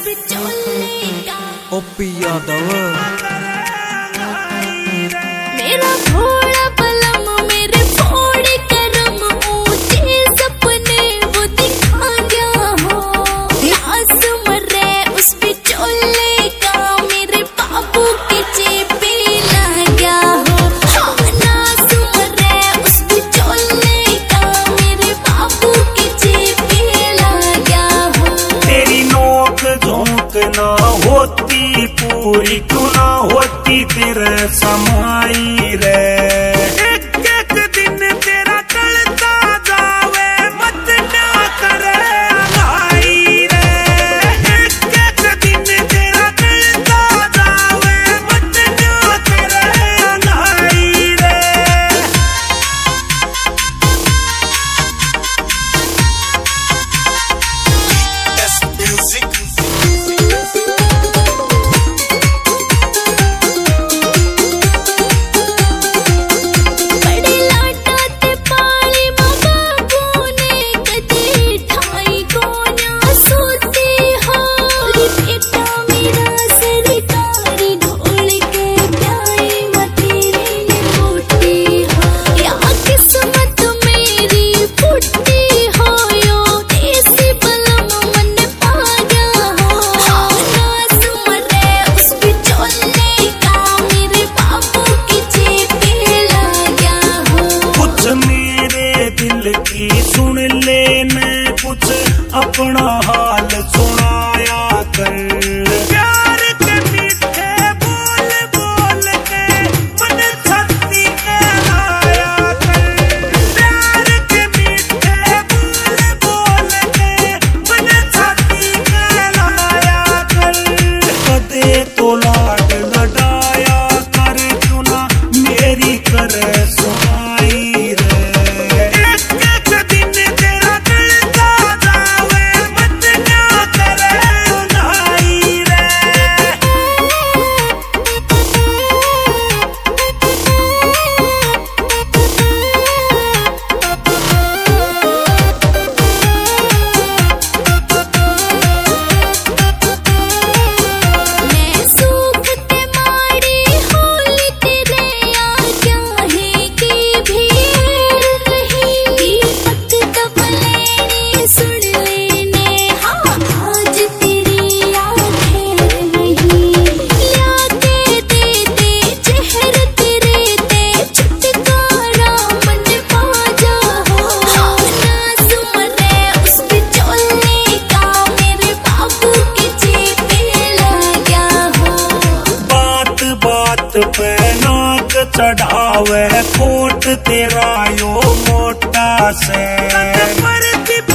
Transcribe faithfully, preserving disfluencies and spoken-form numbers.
ओपी यादव मेरा भोला बलम मेरे फोड़े करम ऊंचे सपने वो दिखा गया हो। नास मरे उस बिचौले का मेरे बाबू के चेपे लग गया हो। हाँ नास मरे उस बिचौले का मेरे बाबू के चेपे लग गया हो। तेरी नोक झोंक ना होती पूरी क्यों ना होती तेरे समाई रे। एक एक दिन तेरा टलता जावे मत ना करे अघाई रे। एक एक दिन तेरा टलता जावे मत ना करे अघाई रे। दिल की सुन लेने कुछ अपना हाल सुनाया कर। प्यार के मीठे बोल बोल के मन छत्ती कहलाया कर। प्यार के मीठे बोल बोल के मन छत्ती कहलाया कर। कदे तो लाड लडाया कर क्यों ना मेरी करे सुनाई रे। पे नाक चढ़ावे कोट तेरा यो मोटा से।